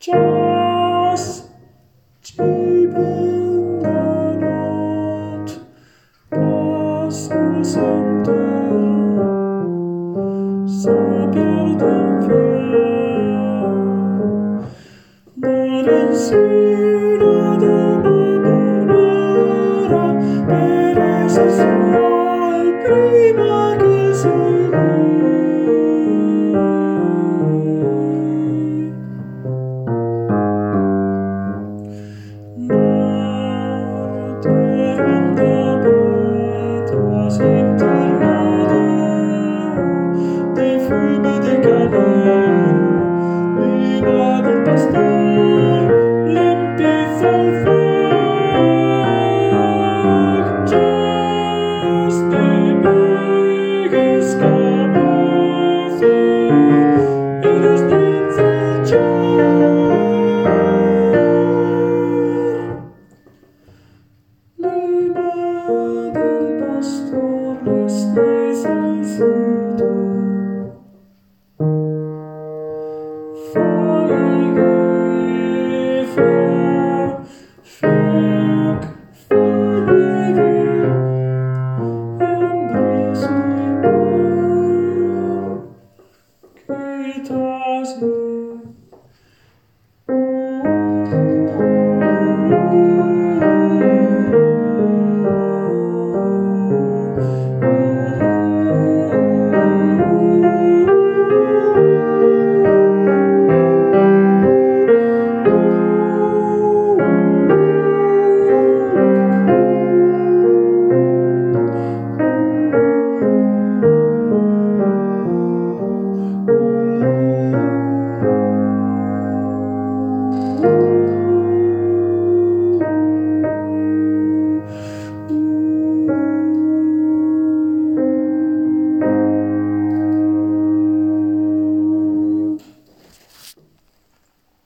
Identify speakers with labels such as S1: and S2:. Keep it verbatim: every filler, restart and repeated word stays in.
S1: Čas tříben na noc, pásnul jsem ten, zapěl ten věr. Maren svina de babonera, pereza sual prima che sei de fume de canal, viva del pastor, limpieza el fuego, just de big escamazo, eres dins el jar. Lima del pastor, les tres al sito. It doesn't